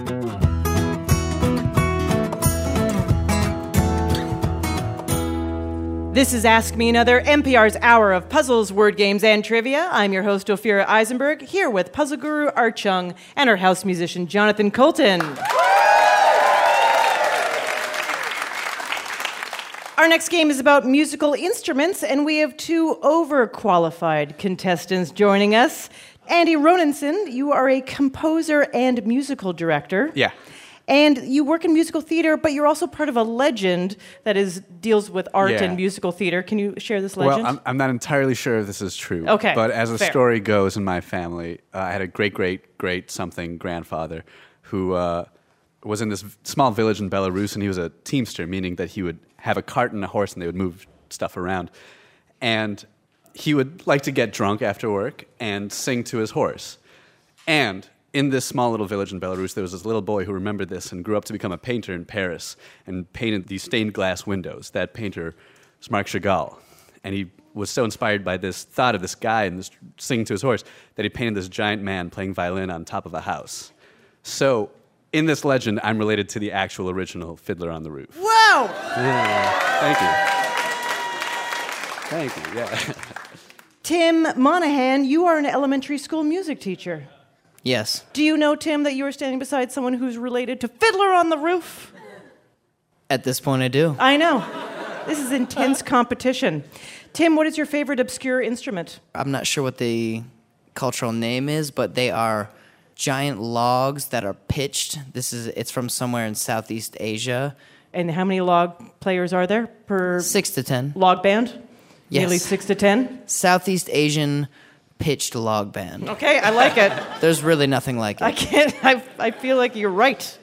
This is Ask Me Another, NPR's hour of puzzles, word games, and trivia. I'm your host, Ophira Eisenberg, here with puzzle guru Art Chung and our house musician, Jonathan Coulton. Our next game is about musical instruments, and we have two overqualified contestants joining us. Andy Ronenson, you are a composer and musical director. Yeah. And you work in musical theater, but you're also part of a legend that deals with art and musical theater. Can you share this legend? Well, I'm not entirely sure if this is true. Okay, But as the fair. story goes in my family, I had a great-great-great-something grandfather who was in this small village in Belarus, and he was a teamster, meaning that he would have a cart and a horse, and they would move stuff around. And he would like to get drunk after work and sing to his horse. And in this small little village in Belarus, there was this little boy who remembered this and grew up to become a painter in Paris and painted these stained glass windows. That painter was Marc Chagall. And he was so inspired by this thought of this guy and this singing to his horse that he painted this giant man playing violin on top of a house. So in this legend, I'm related to the actual original Fiddler on the Roof. Wow! Yeah, thank you. Thank you, yeah. Tim Monahan, you are an elementary school music teacher. Yes. Do you know, Tim, that you are standing beside someone who's related to Fiddler on the Roof? At this point, I do. I know. This is intense competition. Tim, what is your favorite obscure instrument? I'm not sure what the cultural name is, but they are giant logs that are pitched. It's from somewhere in Southeast Asia. And how many log players are there per 6 to 10. log band? Yes. Nearly 6 to 10? Southeast Asian pitched log band. Okay, I like it. There's really nothing like it. I feel like you're right.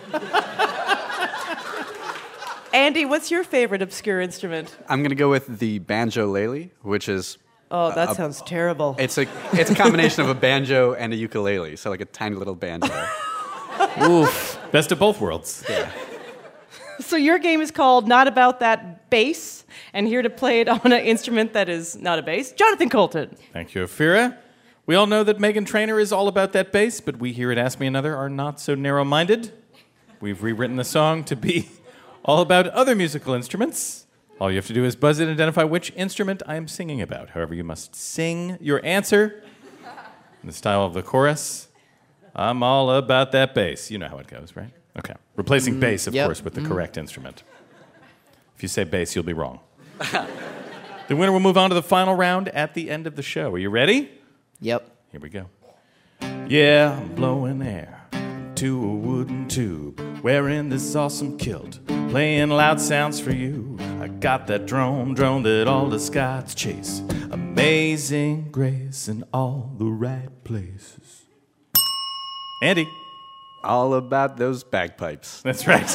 Andy, what's your favorite obscure instrument? I'm going to go with the banjo-lele, which is... Oh, that sounds terrible. It's a combination of a banjo and a ukulele, so like a tiny little banjo. Oof. Best of both worlds. Yeah. So your game is called Not About That Bass, and here to play it on an instrument that is not a bass, Jonathan Coulton. Thank you, Ophira. We all know that Meghan Trainor is all about that bass, but we here at Ask Me Another are not so narrow-minded. We've rewritten the song to be all about other musical instruments. All you have to do is buzz in and identify which instrument I am singing about. However, you must sing your answer in the style of the chorus. I'm all about that bass. You know how it goes, right? Okay. Replacing bass, of course, with the correct instrument. If you say bass, you'll be wrong. The winner will move on to the final round at the end of the show. Are you ready? Yep. Here we go. Yeah, I'm blowing air into a wooden tube, wearing this awesome kilt, playing loud sounds for you. I got that drone that all the Scots chase. Amazing grace in all the right places. Andy. All about those bagpipes. That's right.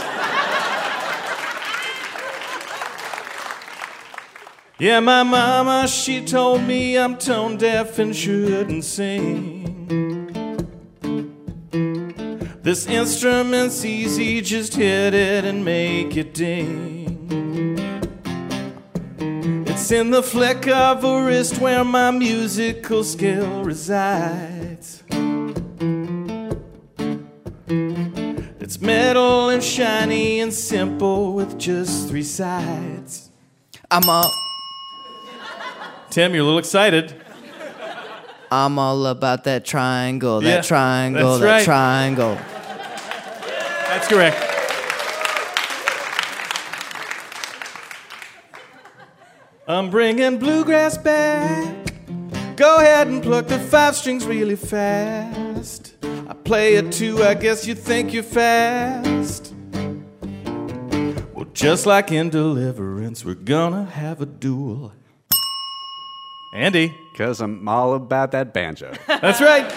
Yeah, my mama, she told me I'm tone deaf and shouldn't sing. This instrument's easy, just hit it and make it ding. It's in the flick of a wrist where my musical skill resides. It's metal and shiny and simple with just 3 sides. Tim, you're a little excited. I'm all about that triangle, Yeah, that triangle, that's that right. triangle. That's correct. I'm bringing bluegrass back. Go ahead and pluck the 5 strings really fast. I play it too, I guess you think you're fast. Well, just like in Deliverance, we're gonna have a duel. Andy. Because I'm all about that banjo. That's right.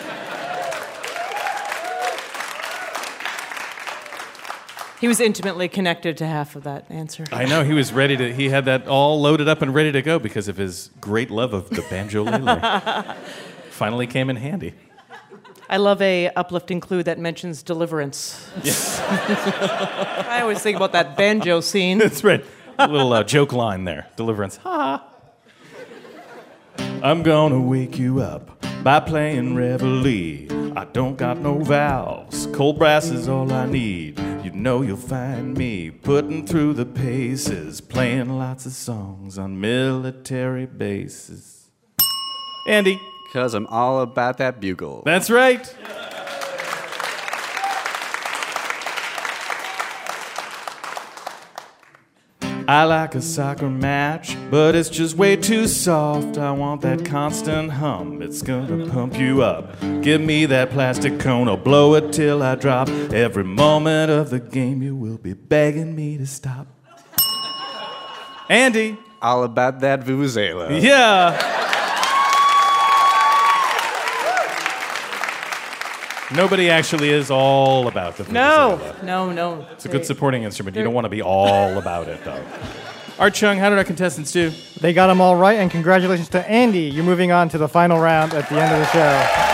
He was intimately connected to half of that answer. I know, he was ready to, he had that all loaded up and ready to go because of his great love of the banjo-lele. Finally came in handy. I love a uplifting clue that mentions deliverance. Yes. I always think about that banjo scene. That's right. A little joke line there. Deliverance. Ha! I'm gonna wake you up by playing Reveille I don't got no valves, cold brass is all I need. You know you'll find me putting through the paces, playing lots of songs on military bases. Andy. Because I'm all about that bugle. That's right. I like a soccer match, but it's just way too soft. I want that constant hum, it's gonna pump you up. Give me that plastic cone, I'll blow it till I drop. Every moment of the game you will be begging me to stop. Andy. All about that vuvuzela. Yeah. Nobody actually is all about the vuvuzela. No. It's a good supporting instrument. You don't want to be all about it, though. Art Chung, how did our contestants do? They got them all right, and congratulations to Andy. You're moving on to the final round at the end of the show.